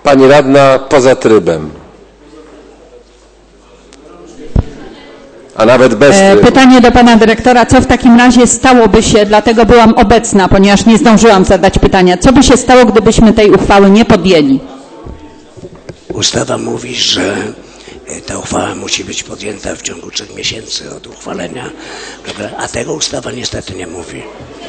Pani radna poza trybem. A nawet bez trybu. Pytanie do pana dyrektora. Co w takim razie stałoby się, dlatego byłam obecna, ponieważ nie zdążyłam zadać pytania. Co by się stało, gdybyśmy tej uchwały nie podjęli? Ustawa mówi, że ta uchwała musi być podjęta w ciągu 3 miesięcy od uchwalenia, a tego ustawa niestety nie mówi.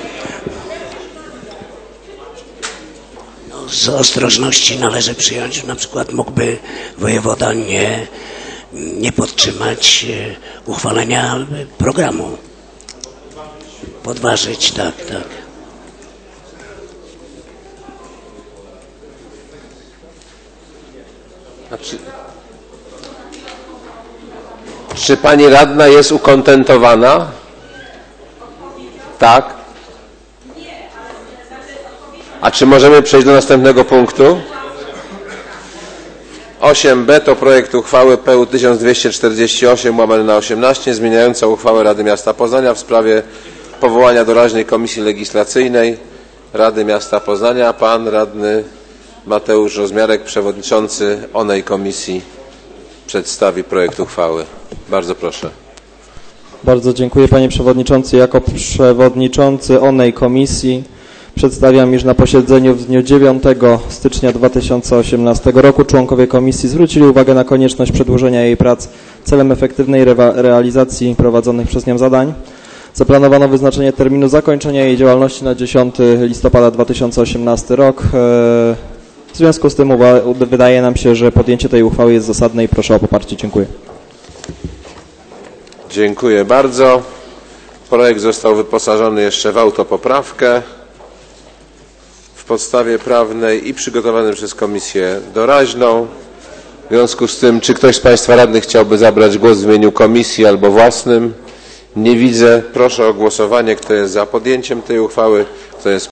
No, z ostrożności należy przyjąć, że na przykład mógłby wojewoda nie podtrzymać uchwalenia programu. Podważyć, tak. Czy pani radna jest ukontentowana? Tak? A czy możemy przejść do następnego punktu? 8b to projekt uchwały PU 1248/18 zmieniająca uchwałę Rady Miasta Poznania w sprawie powołania doraźnej Komisji Legislacyjnej Rady Miasta Poznania. Pan radny Mateusz Rozmiarek, przewodniczący onej komisji, przedstawi projekt uchwały. Bardzo proszę. Bardzo dziękuję, panie przewodniczący. Jako przewodniczący onej komisji przedstawiam, iż na posiedzeniu w dniu 9 stycznia 2018 roku członkowie komisji zwrócili uwagę na konieczność przedłużenia jej prac celem efektywnej realizacji prowadzonych przez nią zadań. Zaplanowano wyznaczenie terminu zakończenia jej działalności na 10 listopada 2018 rok. W związku z tym wydaje nam się, że podjęcie tej uchwały jest zasadne i proszę o poparcie. Dziękuję. Dziękuję bardzo. Projekt został wyposażony jeszcze w autopoprawkę w podstawie prawnej i przygotowany przez komisję doraźną. W związku z tym, czy ktoś z państwa radnych chciałby zabrać głos w imieniu komisji albo własnym? Nie widzę. Proszę o głosowanie. Kto jest za podjęciem tej uchwały? Kto jest